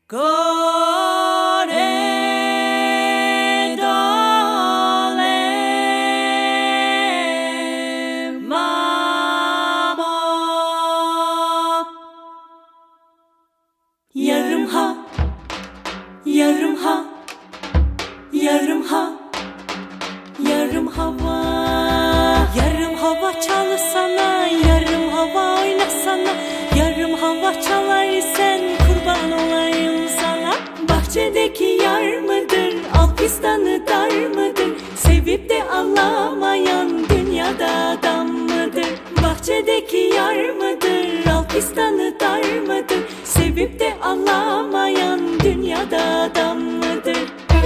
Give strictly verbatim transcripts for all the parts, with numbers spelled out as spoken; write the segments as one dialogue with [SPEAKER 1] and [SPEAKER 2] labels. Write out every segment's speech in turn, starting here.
[SPEAKER 1] Gore dole mamo, yarım ha, yarım ha, yarım ha, yarım hava, yarım hava çalsana, yarım hava oynasana, yarım hava çalar isen kurban olayım sana. Bahçedeki yar mıdır, Alpistan'ı dar mıdır, sevip de anlamayan dünyada adam mıdır? Bahçedeki yar mıdır, Alpistan'ı dar mıdır, sevip de anlamayan dünyada adam mıdır?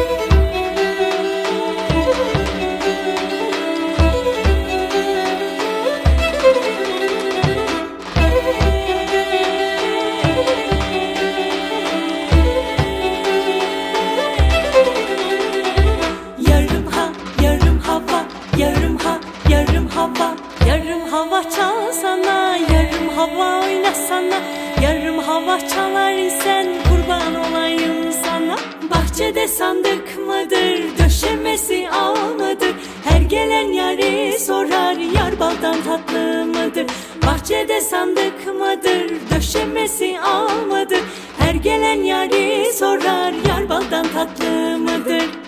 [SPEAKER 1] Yarım hava çalsana, yarım hava oynasana, yarım hava çalar isen kurban olayım sana. Bahçede sandık mıdır, döşemesi al mıdır, her gelen yari sorar, yar baldan tatlı mıdır? Bahçede sandık mıdır, döşemesi al mıdır, her gelen yari sorar, yar baldan tatlı mıdır?